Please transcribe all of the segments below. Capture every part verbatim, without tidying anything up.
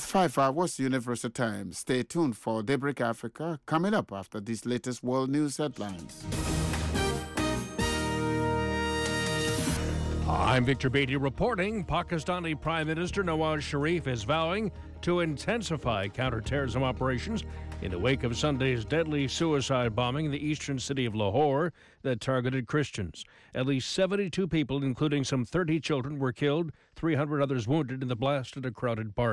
five hours Universal Time. Stay tuned for Daybreak Africa coming up after these latest world news headlines. I'm Victor Beatty reporting. Pakistani Prime Minister Nawaz Sharif is vowing to intensify counterterrorism operations in the wake of Sunday's deadly suicide bombing in the eastern city of Lahore that targeted Christians. At least seventy-two people, including some thirty children, were killed, three hundred others wounded in the blast at a crowded park.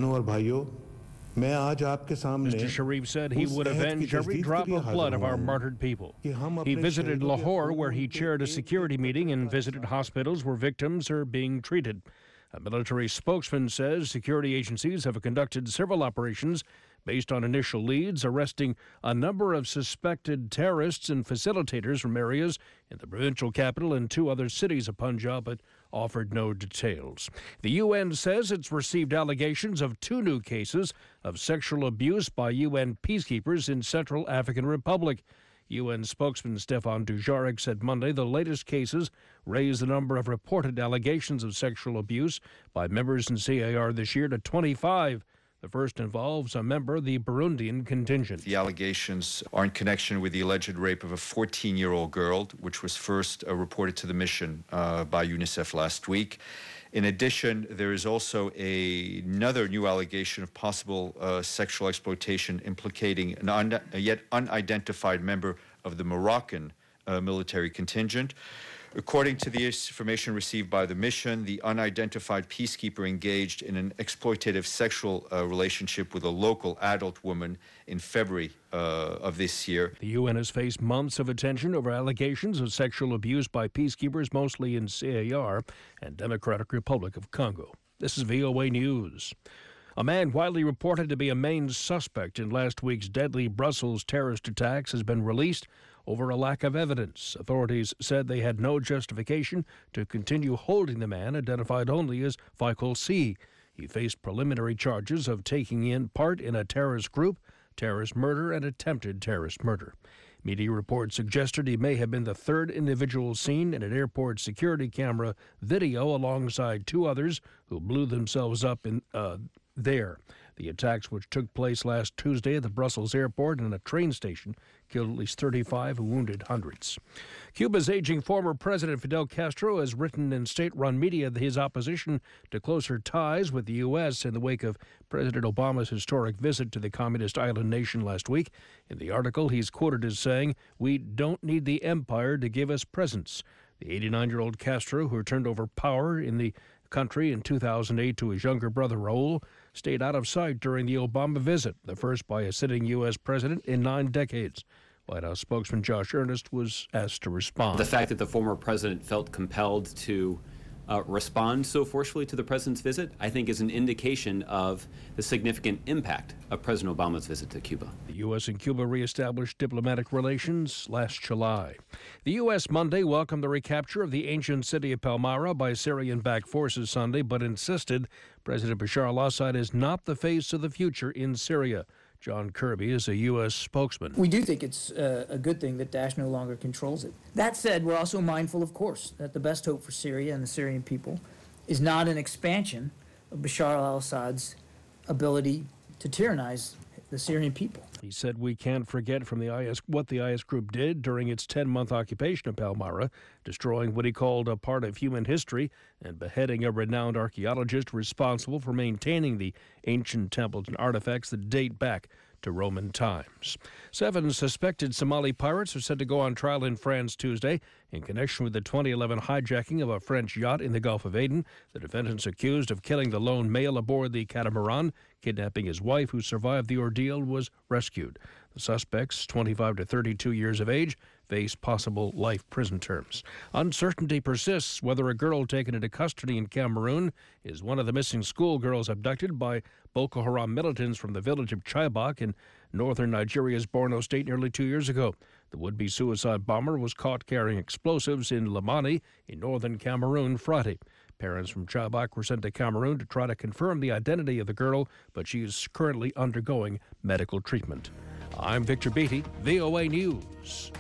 Mister Sharif said he would avenge every drop of blood of our martyred people. He visited Lahore, where he chaired a security meeting, and visited hospitals where victims are being treated. A military spokesman says security agencies have conducted several operations based on initial leads, arresting a number of suspected terrorists and facilitators from areas in the provincial capital and two other cities of Punjab, but offered no details. The U N says it's received allegations of two new cases of sexual abuse by U N peacekeepers in Central African Republic. U N spokesman Stefan Dujarric said Monday the latest cases raised the number of reported allegations of sexual abuse by members in C A R this year to twenty-five. The first involves a member of the Burundian contingent. The allegations are in connection with the alleged rape of a fourteen-year-old girl, which was first uh, reported to the mission uh, by UNICEF last week. In addition, there is also a, another new allegation of possible uh, sexual exploitation implicating an un, a yet unidentified member of the Moroccan uh, military contingent. According to the information received by the mission, the unidentified peacekeeper engaged in an exploitative sexual uh, relationship with a local adult woman in February uh, of this year. The U N has faced months of attention over allegations of sexual abuse by peacekeepers, mostly in C A R and Democratic Republic of Congo. This is V O A News. A man widely reported to be a main suspect in last week's deadly Brussels terrorist attacks has been released over a lack of evidence. Authorities said they had no justification to continue holding the man, identified only as Faisal C. He faced preliminary charges of taking in part in a terrorist group, terrorist murder, and attempted terrorist murder. Media reports suggested he may have been the third individual seen in an airport security camera video alongside two others who blew themselves up in uh, there. The attacks, which took place last Tuesday at the Brussels airport and a train station, killed at least thirty-five and wounded hundreds. Cuba's aging former president Fidel Castro has written in state-run media that his opposition to closer ties with the U S in the wake of President Obama's historic visit to the communist island nation last week. In the article, he's quoted as saying, "We don't need the empire to give us presents." The eighty-nine-year-old Castro, who turned over power in the country in two thousand eight to his younger brother Raul, stayed out of sight during the Obama visit, the first by a sitting U S president in nine decades. White House spokesman Josh Earnest was asked to respond. The fact that the former president felt compelled to uh, respond so forcefully to the president's visit, I think, is an indication of the significant impact of President Obama's visit to Cuba. The U S and Cuba reestablished diplomatic relations last July. The U S Monday welcomed the recapture of the ancient city of Palmyra by Syrian-backed forces Sunday, but insisted President Bashar al-Assad is not the face of the future in Syria. John Kirby is a U S spokesman. We do think it's uh, a good thing that Daesh no longer controls it. That said, we're also mindful, of course, that the best hope for Syria and the Syrian people is not an expansion of Bashar al-Assad's ability to tyrannize the Syrian people. He said we can't forget from the I S what the I S group did during its ten-month occupation of Palmyra, destroying what he called a part of human history and beheading a renowned archaeologist responsible for maintaining the ancient temples and artifacts that date back to Roman times. Seven suspected Somali pirates are set to go on trial in France Tuesday in connection with the twenty eleven hijacking of a French yacht in the Gulf of Aden. The defendants accused of killing the lone male aboard the catamaran, kidnapping his wife, who survived the ordeal, was rescued. The suspects, twenty-five to thirty-two years of age, face possible life prison terms. Uncertainty persists whether a girl taken into custody in Cameroon is one of the missing schoolgirls abducted by Boko Haram militants from the village of Chibok in northern Nigeria's Borno State nearly two years ago. The would-be suicide bomber was caught carrying explosives in Limani in northern Cameroon Friday. Parents from Chibok were sent to Cameroon to try to confirm the identity of the girl, but she is currently undergoing medical treatment. I'm Victor Beatty, V O A News.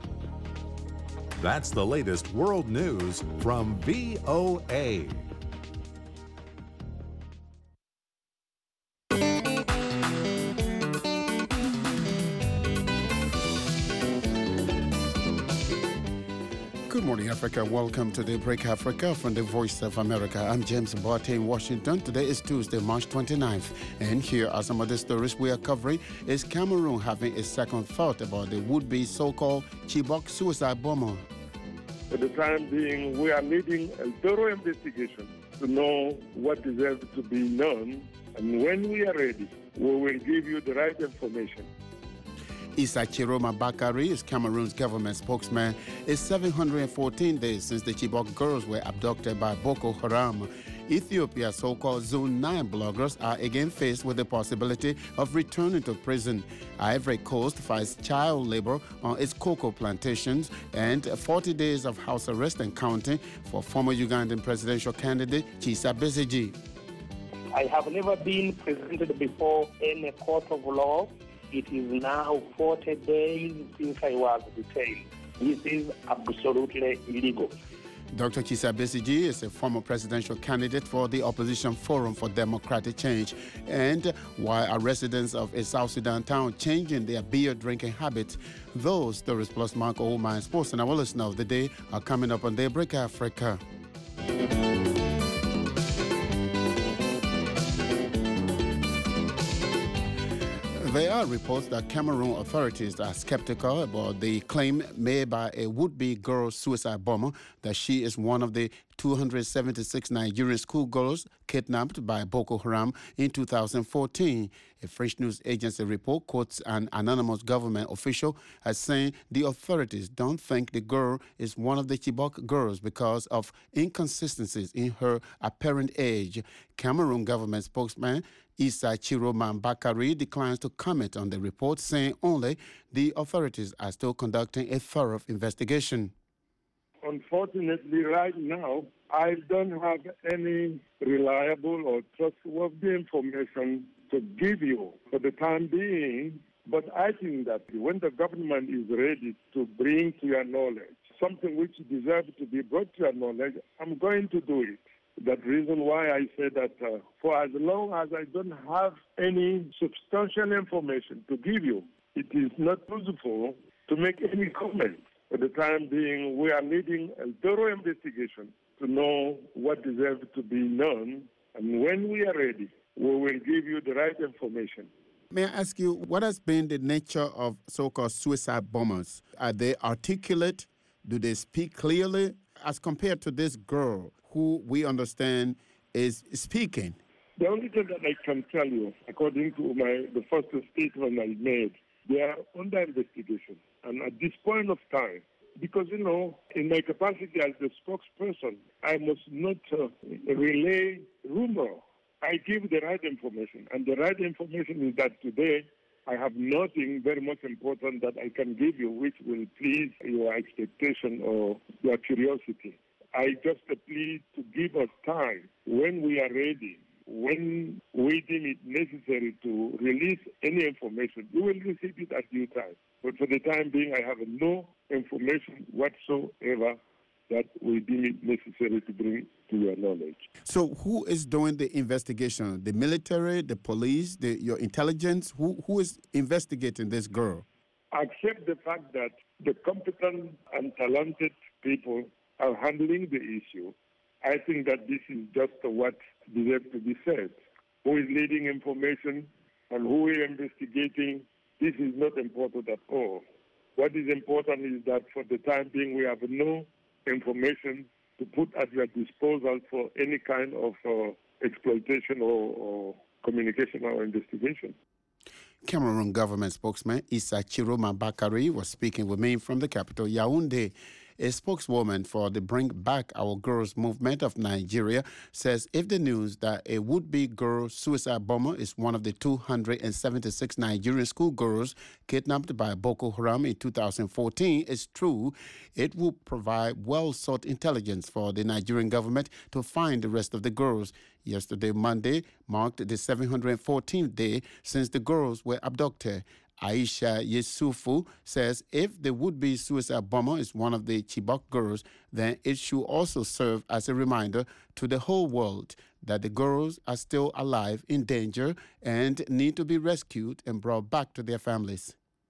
That's the latest world news from V O A. Good morning, Africa. Welcome to Daybreak Africa from the Voice of America. I'm James Boate in Washington. Today is Tuesday, March twenty-ninth. And here are some of the stories we are covering. Is Cameroon having a second thought about the would-be so-called Chibok suicide bomber? For the time being, we are leading a thorough investigation to know what deserves to be known. And when we are ready, we will give you the right information. Issa Chiroma Bakari is Cameroon's government spokesman. It's seven hundred fourteen days since the Chibok girls were abducted by Boko Haram. Ethiopia's so-called Zone nine bloggers are again faced with the possibility of returning to prison. Ivory Coast fights child labor on its cocoa plantations, and forty days of house arrest and counting for former Ugandan presidential candidate Kizza Besigye. I have never been presented before in a court of law. It is now forty days since I was detained. This is absolutely illegal. Doctor Kizza Besigye is a former presidential candidate for the Opposition Forum for Democratic Change. And while our residents of a South Sudan town changing their beer drinking habits, those stories plus Mark Oldman Sports and our listener of the day are coming up on Daybreak Africa. There are reports that Cameroon authorities are skeptical about the claim made by a would-be girl suicide bomber that she is one of the two hundred seventy-six Nigerian schoolgirls kidnapped by Boko Haram in two thousand fourteen. A French news agency report quotes an anonymous government official as saying the authorities don't think the girl is one of the Chibok girls because of inconsistencies in her apparent age. Cameroon government spokesman Issa Chiroma Bakari declines to comment on the report, saying only the authorities are still conducting a thorough investigation. Unfortunately, right now, I don't have any reliable or trustworthy information to give you for the time being, but I think that when the government is ready to bring to your knowledge something which deserves to be brought to your knowledge, I'm going to do it. That's the reason why I say that uh, for as long as I don't have any substantial information to give you, it is not useful to make any comment. For the time being, we are leading a thorough investigation to know what deserves to be known. And when we are ready, we will give you the right information. May I ask you, what has been the nature of so-called suicide bombers? Are they articulate? Do they speak clearly? As compared to this girl, who we understand is speaking. The only thing that I can tell you, according to my the first statement I made, they are under investigation. And at this point of time, because, you know, in my capacity as the spokesperson, I must not uh, relay rumor. I give the right information. And the right information is that today I have nothing very much important that I can give you which will please your expectation or your curiosity. I just plead to give us time when we are ready, when we deem it necessary to release any information. We will receive it at due time. But for the time being, I have no information whatsoever that we deem it necessary to bring to your knowledge. So who is doing the investigation? The military, the police, the, your intelligence? Who, who is investigating this girl? Accept the fact that the competent and talented people are handling the issue. I think that this is just what deserves to be said. Who is leading information and who is investigating, this is not important at all. What is important is that for the time being, we have no information to put at your disposal for any kind of uh, exploitation or, or communication or investigation. Cameroon government spokesman Issa Chiroma Bakari was speaking with me from the capital, Yaoundé. A spokeswoman for the Bring Back Our Girls movement of Nigeria says if the news that a would-be girl suicide bomber is one of the two hundred seventy-six Nigerian schoolgirls kidnapped by Boko Haram in two thousand fourteen is true, it will provide well-sought intelligence for the Nigerian government to find the rest of the girls. Yesterday, Monday, marked the seven hundred fourteenth day since the girls were abducted. Aisha Yesufu says if the would-be suicide bomber is one of the Chibok girls, then it should also serve as a reminder to the whole world that the girls are still alive in danger and need to be rescued and brought back to their families.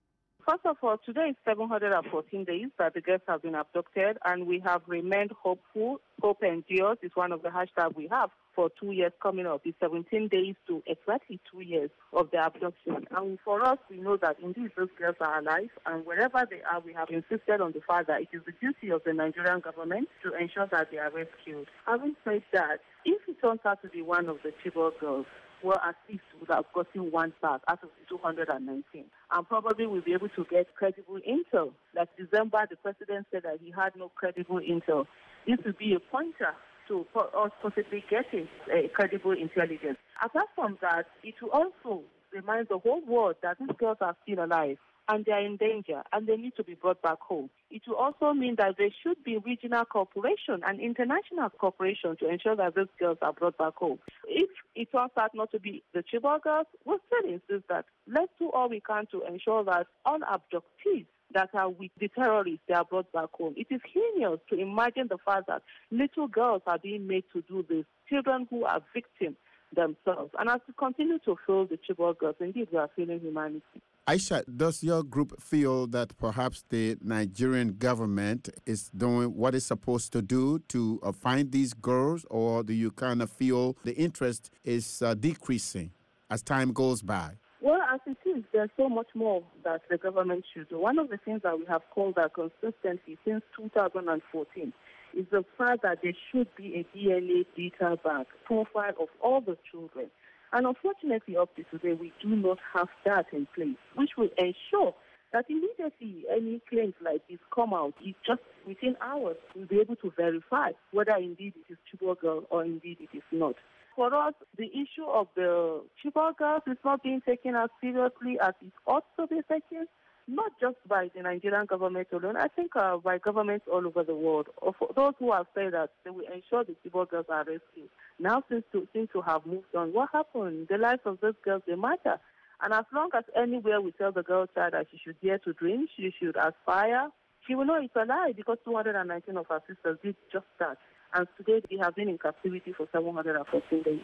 First of all, today is seven hundred fourteen days that the girls have been abducted, and we have remained hopeful. Hope endures is one of the hashtags we have for two years coming up. It's seventeen days to exactly two years of the abduction. And for us, we know that indeed those girls are alive, and wherever they are, we have insisted on the fact that it is the duty of the Nigerian government to ensure that they are rescued. Having said that, if it turns out to be one of the Chibok girls, well, at least we would have gotten one back out of the two hundred nineteen. And probably we'll be able to get credible intel. Like December, the president said that he had no credible intel. This would be a pointer to us possibly getting a credible intelligence. Apart from that, it will also remind the whole world that these girls are still alive and they are in danger and they need to be brought back home. It will also mean that there should be regional cooperation and international cooperation to ensure that those girls are brought back home. If it turns out not to be the Chibok girls, we'll still insist that let's do all we can to ensure that all abductees that are with the terrorists, they are brought back home. It is heinous to imagine the fact that little girls are being made to do this, children who are victims themselves. And as we continue to feel the Chibok girls, indeed we are feeling humanity. Aisha, does your group feel that perhaps the Nigerian government is doing what it's supposed to do to uh, find these girls, or do you kind of feel the interest is uh, decreasing as time goes by? Well, as it is, there's so much more that the government should do. One of the things that we have called out consistently since two thousand fourteen is the fact that there should be a D N A data bank profile of all the children. And unfortunately, up to today, we do not have that in place, which will ensure that immediately any claims like this come out, it just within hours, we'll be able to verify whether indeed it is Chibok girl or indeed it is not. For us, the issue of the Chibok girls is not being taken as seriously as it ought to be taken, not just by the Nigerian government alone, I think uh, by governments all over the world. Of those who have said that they will ensure the Chibok girls are rescued now seems to, seem to have moved on. What happened? The lives of those girls, they matter. And as long as anywhere we tell the girl child that she should dare to dream, she should aspire, she will know it's a lie, because two hundred nineteen of our sisters did just that. And today they have been in captivity for seven hundred fourteen days.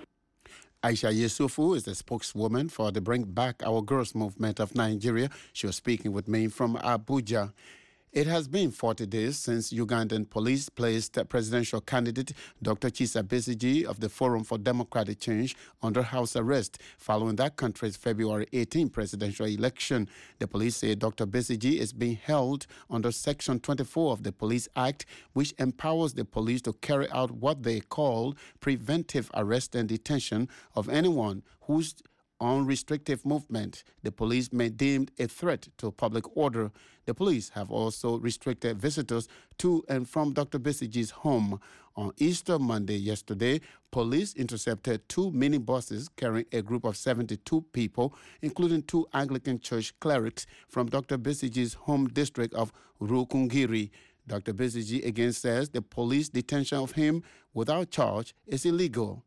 Aisha Yesufu is the spokeswoman for the Bring Back Our Girls movement of Nigeria. She was speaking with me from Abuja. It has been forty days since Ugandan police placed presidential candidate Doctor Kizza Besigye of the Forum for Democratic Change under house arrest following that country's February eighteenth presidential election. The police say Doctor Besigye is being held under Section twenty-four of the Police Act, which empowers the police to carry out what they call preventive arrest and detention of anyone whose unrestricted movement the police may deem a threat to public order. The police have also restricted visitors to and from Doctor Besigye's home. On Easter Monday yesterday, police intercepted two minibuses carrying a group of seventy-two people, including two Anglican church clerics from Doctor Besigye's home district of Rukungiri. Doctor Besigye again says the police detention of him without charge is illegal.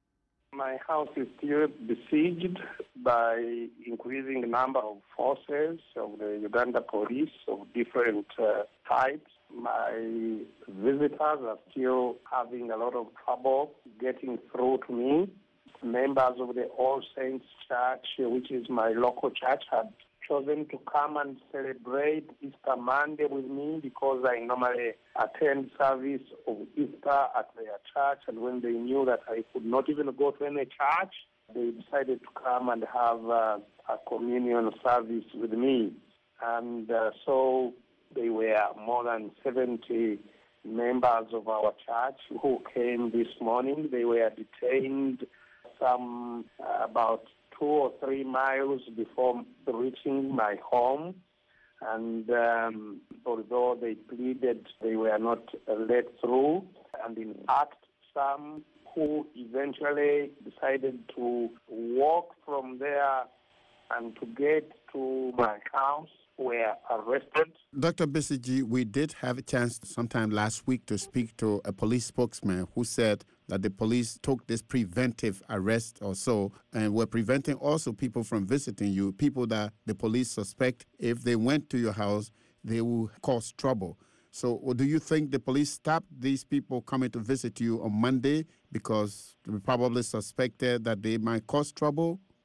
My house is still besieged by increasing number of forces of the Uganda police of different uh, types. My visitors are still having a lot of trouble getting through to me. Members of the All Saints Church, which is my local church, had chosen to come and celebrate Easter Monday with me because I normally attend service of Easter at their church, and when they knew that I could not even go to any church, they decided to come and have uh, a communion service with me. And uh, so they were more than seventy members of our church who came this morning. They were detained some uh, about two or three miles before reaching my home. And um, although they pleaded, they were not uh, let through. And in fact, some who eventually decided to walk from there and to get to my house were arrested. Doctor Besigye, we did have a chance sometime last week to speak to a police spokesman who said that the police took this preventive arrest or so and were preventing also people from visiting you, people that the police suspect if they went to your house, they will cause trouble. So do you think the police stopped these people coming to visit you on Monday because they probably suspected that they might cause trouble?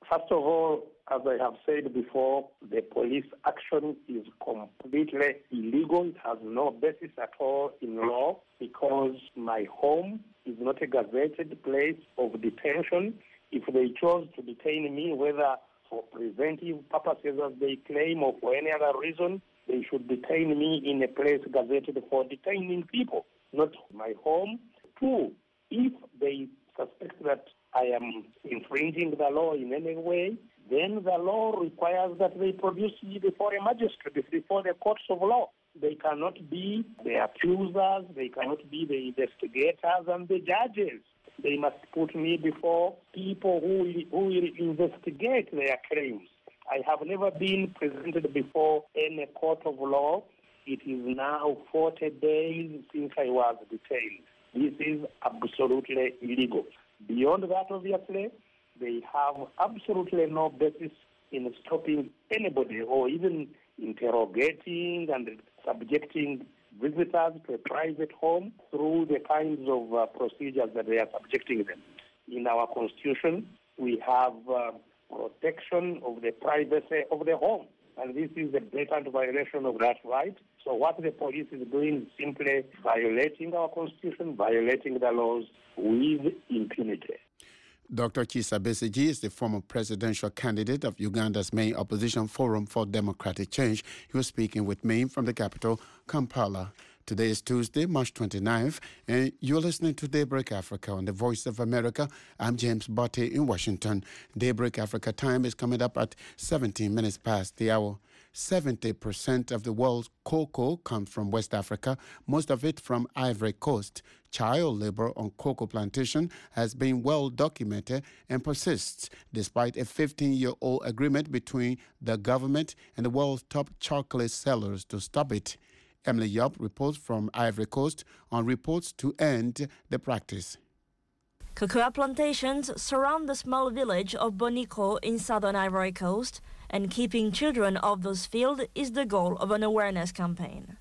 First of all, as I have said before, the police action is completely illegal. It has no basis at all in law because my home is not a gazetted place of detention. If they chose to detain me, whether for preventive purposes as they claim or for any other reason, they should detain me in a place gazetted for detaining people, not my home. Two, if they suspect that I am infringing the law in any way, then the law requires that they produce me before a magistrate, before the courts of law. They cannot be the accusers, they cannot be the investigators and the judges. They must put me before people who will, who will investigate their claims. I have never been presented before in a court of law. It is now forty days since I was detained. This is absolutely illegal. Beyond that, obviously, they have absolutely no basis in stopping anybody or even interrogating and subjecting visitors to a private home through the kinds of uh, procedures that they are subjecting them. In our Constitution, we have uh, protection of the privacy of the home, and this is a blatant violation of that right. So what the police is doing is simply violating our Constitution, violating the laws with impunity. Doctor Kizza Besigye is the former presidential candidate of Uganda's main opposition forum for democratic change. He was speaking with me from the capital, Kampala. Today is Tuesday, March twenty-ninth, and you're listening to Daybreak Africa on the Voice of America. I'm James Botte in Washington. Daybreak Africa time is coming up at seventeen minutes past the hour. seventy percent of the world's cocoa comes from West Africa, most of it from Ivory Coast. Child labor on cocoa plantation has been well documented and persists despite a fifteen-year-old agreement between the government and the world's top chocolate sellers to stop it. Emily Yop reports from Ivory Coast on reports to end the practice. Cocoa plantations surround the small village of Bonico in southern Ivory Coast, and keeping children off those fields is the goal of an awareness campaign.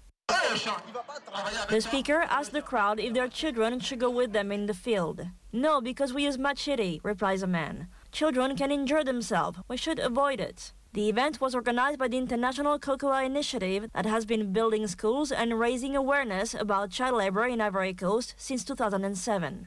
The speaker asked the crowd if their children should go with them in the field. No, because we use machete, replies a man. Children can injure themselves. We should avoid it. The event was organized by the International Cocoa Initiative that has been building schools and raising awareness about child labor in Ivory Coast since two thousand seven.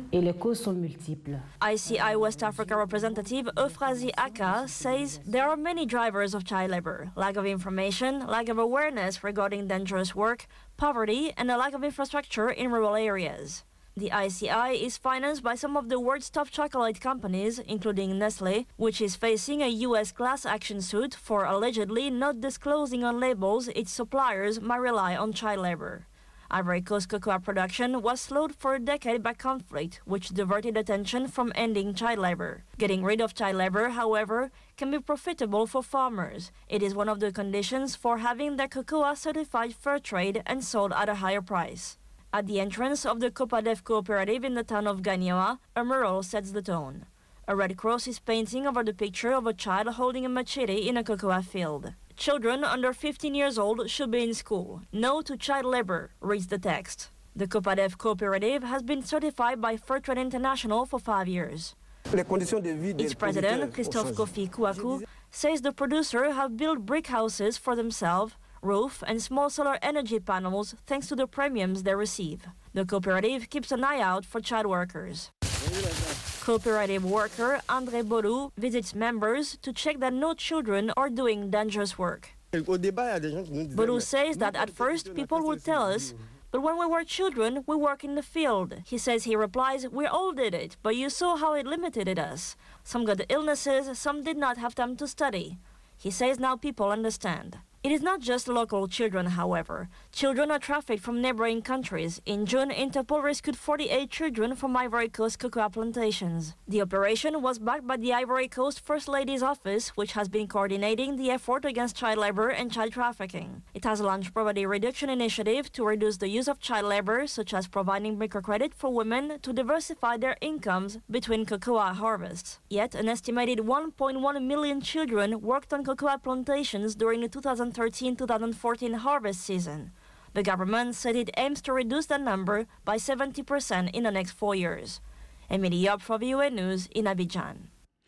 I C I West Africa representative Euphrasi Aka says there are many drivers of child labor: lack of information, lack of awareness regarding dangerous work, poverty, and a lack of infrastructure in rural areas. The I C I is financed by some of the world's top chocolate companies, including Nestle, which is facing a U S class action suit for allegedly not disclosing on labels its suppliers might rely on child labor. Ivory Coast cocoa production was slowed for a decade by conflict, which diverted attention from ending child labor. Getting rid of child labor, however, can be profitable for farmers. It is one of the conditions for having their cocoa certified fair trade and sold at a higher price. At the entrance of the Copadef cooperative in the town of Gagnoa, a mural sets the tone. A red cross is painting over the picture of a child holding a machete in a cocoa field. Children under fifteen years old should be in school. No to child labor, reads the text. The Copadef cooperative has been certified by Fairtrade International for five years. Its president, Christophe Kofi Kouakou, says the producers have built brick houses for themselves, roof and small solar energy panels thanks to the premiums they receive. The cooperative keeps an eye out for child workers. Cooperative worker André Bodou visits members to check that no children are doing dangerous work. Bodou says that at first people would tell us, but when we were children, we work in the field. He says he replies, we all did it, but you saw how it limited us. Some got illnesses, some did not have time to study. He says now people understand. It is not just local children, however. Children are trafficked from neighboring countries. In June, Interpol rescued forty-eight children from Ivory Coast cocoa plantations. The operation was backed by the Ivory Coast First Lady's Office, which has been coordinating the effort against child labor and child trafficking. It has launched poverty reduction initiative to reduce the use of child labor, such as providing microcredit for women to diversify their incomes between cocoa harvests. Yet, an estimated one point one million children worked on cocoa plantations during the two thousand thirteen to two thousand fourteen harvest season. The government said it aims to reduce that number by seventy percent in the next four years. Emily Yop for V O A News in Abidjan.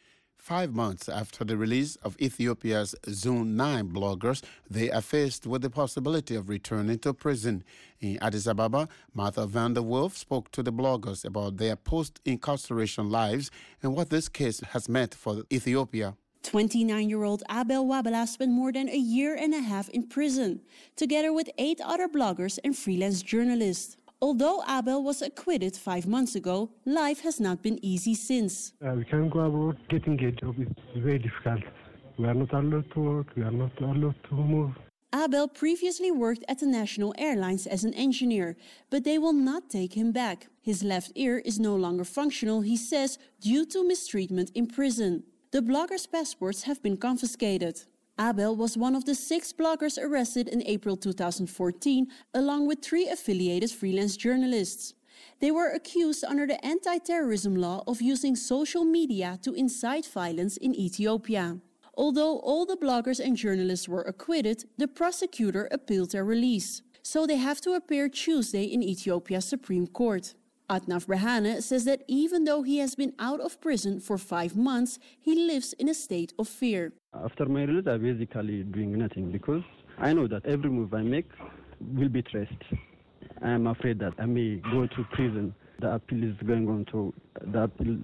Five months after the release of Ethiopia's Zone nine bloggers, they are faced with the possibility of returning to prison. In Addis Ababa, Martha van der Wolf spoke to the bloggers about their post-incarceration lives and what this case has meant for Ethiopia. twenty-nine-year-old Abel Wabala spent more than a year and a half in prison, together with eight other bloggers and freelance journalists. Although Abel was acquitted five months ago, life has not been easy since. Uh, we can't go abroad. Getting a job is very difficult. We are not allowed to work. We are not allowed to move. Abel previously worked at the National Airlines as an engineer, but they will not take him back. His left ear is no longer functional, he says, due to mistreatment in prison. The bloggers' passports have been confiscated. Abel was one of the six bloggers arrested in April two thousand fourteen, along with three affiliated freelance journalists. They were accused under the anti-terrorism law of using social media to incite violence in Ethiopia. Although all the bloggers and journalists were acquitted, the prosecutor appealed their release. So they have to appear Tuesday in Ethiopia's Supreme Court. Atnaf Berhane says that even though he has been out of prison for five months, he lives in a state of fear. After my release, I'm basically doing nothing because I know that every move I make will be traced. I'm afraid that I may go to prison. The appeal is going on to, the appeal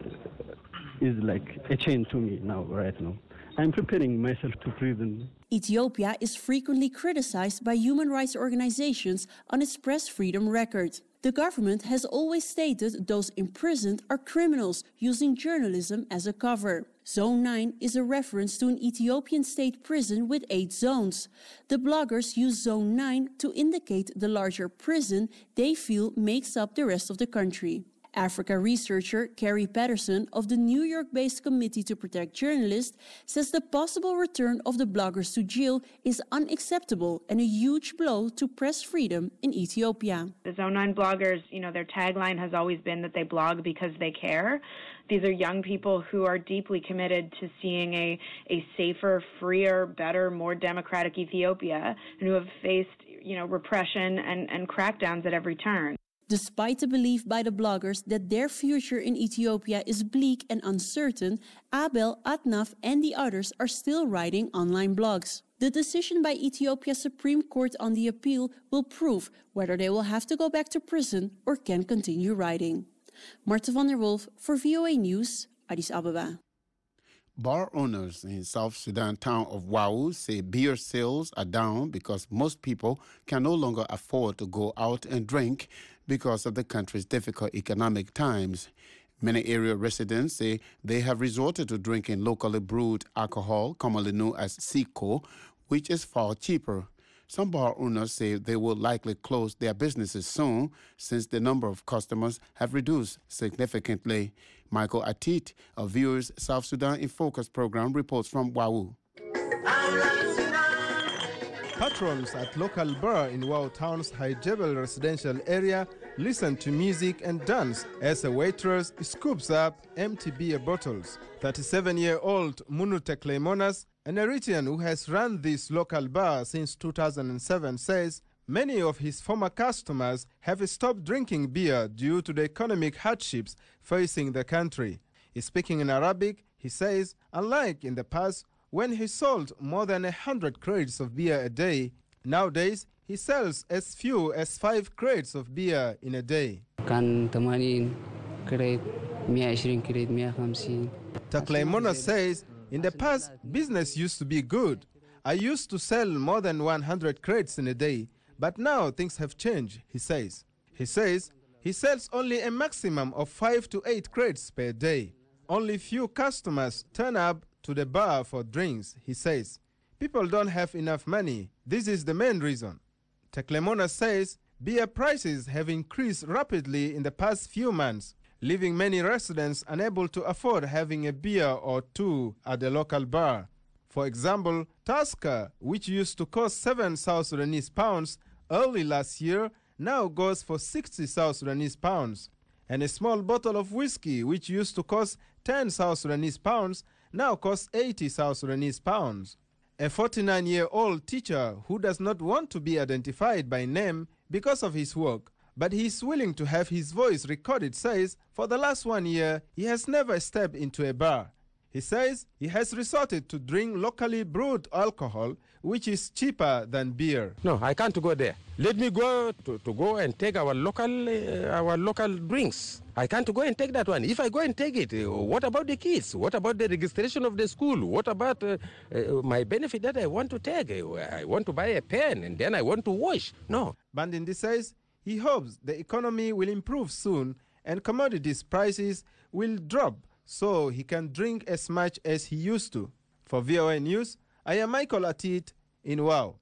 is like a chain to me now, right now. I'm preparing myself to prison. Ethiopia is frequently criticized by human rights organizations on its press freedom record. The government has always stated those imprisoned are criminals using journalism as a cover. Zone nine is a reference to an Ethiopian state prison with eight zones. The bloggers use Zone nine to indicate the larger prison they feel makes up the rest of the country. Africa researcher Carrie Patterson of the New York-based Committee to Protect Journalists says the possible return of the bloggers to jail is unacceptable and a huge blow to press freedom in Ethiopia. The Zone nine bloggers, you know, their tagline has always been that they blog because they care. These are young people who are deeply committed to seeing a, a safer, freer, better, more democratic Ethiopia, and who have faced, you know, repression and, and crackdowns at every turn. Despite the belief by the bloggers that their future in Ethiopia is bleak and uncertain, Abel, Atnaf, and the others are still writing online blogs. The decision by Ethiopia's Supreme Court on the appeal will prove whether they will have to go back to prison or can continue writing. Martha van der Wolf for V O A News, Addis Ababa. Bar owners in South Sudan town of Wau say beer sales are down because most people can no longer afford to go out and drink because of the country's difficult economic times. Many area residents say they have resorted to drinking locally brewed alcohol, commonly known as Siko, which is far cheaper. Some bar owners say they will likely close their businesses soon since the number of customers have reduced significantly. Michael Atit of V O A's South Sudan in Focus program reports from Wau. Patrons at local bar in Wau town's High Jebel residential area listen to music and dance as a waitress scoops up empty beer bottles. thirty-seven-year-old Munu Teklemonas, an Eritrean who has run this local bar since two thousand seven, says many of his former customers have stopped drinking beer due to the economic hardships facing the country. Speaking in Arabic, he says, unlike in the past, when he sold more than one hundred crates of beer a day, nowadays he sells as few as five crates of beer in a day. Takleimona says, in the past, business used to be good. I used to sell more than one hundred crates in a day, but now things have changed, he says. He says he sells only a maximum of five to eight crates per day. Only few customers turn up to the bar for drinks, he says. People don't have enough money. This is the main reason. Teklemona says beer prices have increased rapidly in the past few months, leaving many residents unable to afford having a beer or two at the local bar. For example, Tusker, which used to cost seven South Sudanese pounds early last year, now goes for sixty South Sudanese pounds. And a small bottle of whiskey, which used to cost ten South Sudanese pounds, now costs eighty South Sudanese pounds. A forty-nine-year-old teacher who does not want to be identified by name because of his work, but he is willing to have his voice recorded, says for the last one year he has never stepped into a bar. He says he has resorted to drink locally brewed alcohol, which is cheaper than beer. No, I can't go there. Let me go to, to go and take our local uh, our local drinks. I can't go and take that one. If I go and take it, uh, what about the kids? What about the registration of the school? What about uh, uh, my benefit that I want to take? I want to buy a pen and then I want to wash. No. Bandindi says he hopes the economy will improve soon and commodities prices will drop so he can drink as much as he used to. For V O A News, I am Michael Atit in Wow.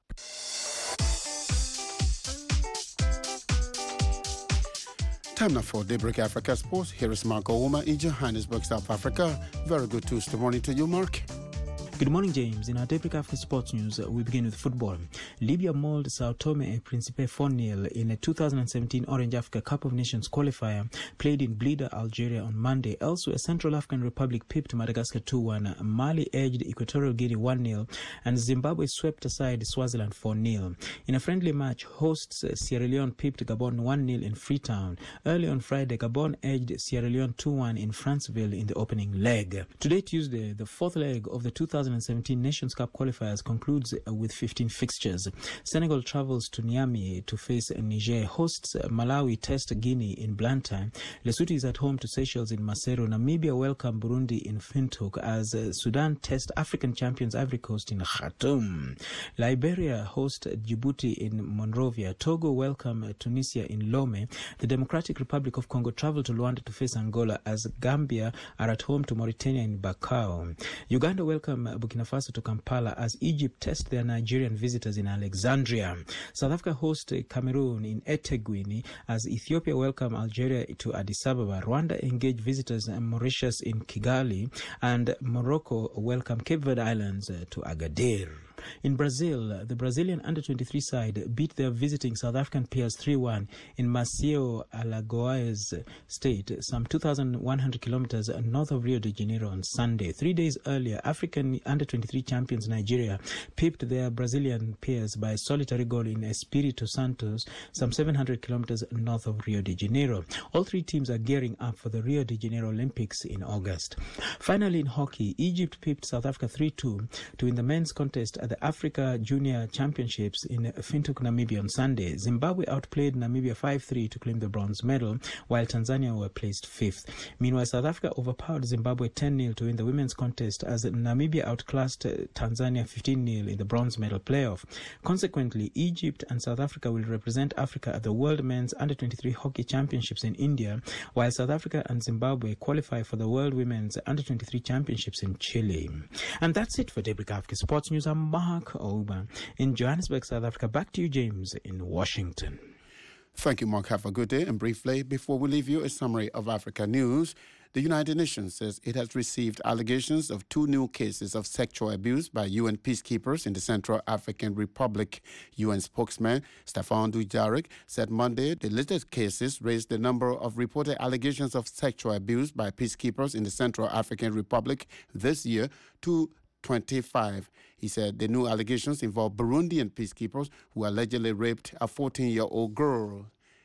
Time now for Daybreak Africa Sports. Here is Mark Ouma in Johannesburg, South Africa. Very good Tuesday morning to you, Mark. Good morning, James. In our Daybreak Africa Sports News, we begin with football. Libya mauled Sao Tome and Principe four nil in a two thousand seventeen Orange Africa Cup of Nations qualifier played in Blida, Algeria on Monday. Elsewhere, Central African Republic pipped Madagascar two one, Mali edged Equatorial Guinea one nil, and Zimbabwe swept aside Swaziland four nil. In a friendly match, hosts Sierra Leone pipped Gabon one nil in Freetown. Early on Friday, Gabon edged Sierra Leone two one in Franceville in the opening leg. Today, Tuesday, the fourth leg of the two thousand seventeen Nations Cup qualifiers concludes with fifteen fixtures. Senegal travels to Niamey to face Niger, hosts Malawi test Guinea in Blantyre. Lesotho is at home to Seychelles in Maseru. Namibia welcome Burundi in Windhoek as Sudan test African champions Ivory Coast in Khartoum. Liberia host Djibouti in Monrovia. Togo welcome Tunisia in Lome. The Democratic Republic of Congo travel to Luanda to face Angola as Gambia are at home to Mauritania in Bakau. Uganda welcome Burkina Faso to Kampala as Egypt test their Nigerian visitors in Alexandria. South Africa host Cameroon in eThekwini as Ethiopia welcome Algeria to Addis Ababa. Rwanda engage visitors in Mauritius in Kigali, and Morocco welcome Cape Verde Islands to Agadir. In Brazil, the Brazilian under twenty-three side beat their visiting South African peers three one in Maceió, Alagoas state, some two thousand one hundred kilometers north of Rio de Janeiro on Sunday. Three days earlier, African under twenty-three champions Nigeria pipped their Brazilian peers by a solitary goal in Espírito Santo, some seven hundred kilometers north of Rio de Janeiro. All three teams are gearing up for the Rio de Janeiro Olympics in August. Finally, in hockey, Egypt pipped South Africa three two to win the men's contest at the Africa Junior Championships in Windhoek, Namibia on Sunday. Zimbabwe outplayed Namibia five three to claim the bronze medal, while Tanzania were placed fifth. Meanwhile, South Africa overpowered Zimbabwe ten nil to win the women's contest as Namibia outclassed Tanzania fifteen nil in the bronze medal playoff. Consequently, Egypt and South Africa will represent Africa at the World Men's under twenty-three Hockey Championships in India, while South Africa and Zimbabwe qualify for the World Women's under twenty-three Championships in Chile. And that's it for Daybreak Africa Sports News. I'm Mark Oba in Johannesburg, South Africa. Back to you, James, in Washington. Thank you, Mark. Have a good day. And briefly, before we leave you, a summary of Africa news. The United Nations says it has received allegations of two new cases of sexual abuse by U N peacekeepers in the Central African Republic. U N spokesman Staffan Dujarric said Monday the latest cases raised the number of reported allegations of sexual abuse by peacekeepers in the Central African Republic this year to twenty-five. He said the new allegations involve Burundian peacekeepers who allegedly raped a fourteen-year-old girl.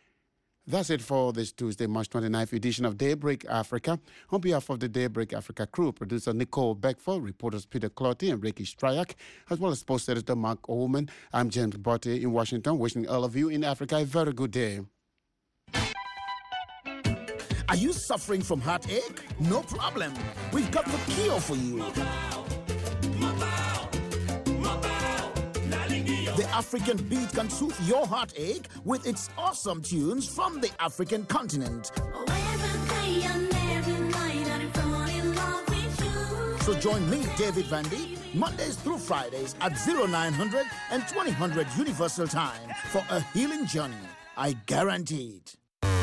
That's it for this Tuesday, March twenty-ninth edition of Daybreak Africa. On behalf of the Daybreak Africa crew, producer Nicole Beckford, reporters Peter Clotty and Ricky Stryak, as well as sports editor Mark Oman, I'm James Botte in Washington, wishing all of you in Africa a very good day. Are you suffering from heartache? No problem. We've got the cure for you. The African beat can soothe your heartache with its awesome tunes from the African continent. So join me, David Vandy, Mondays through Fridays at oh nine hundred and twenty hundred Universal Time for a healing journey. I guarantee it.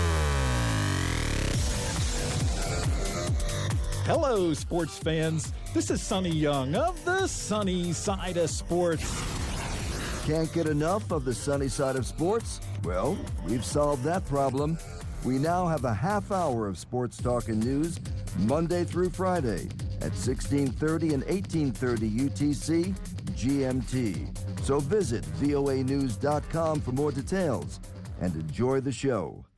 Hello, sports fans. This is Sonny Young of the Sunny Side of Sports. Can't get enough of the sunny side of sports? Well, we've solved that problem. We now have a half hour of sports talk and news Monday through Friday at sixteen thirty and eighteen thirty U T C G M T. So visit V O A news dot com for more details and enjoy the show.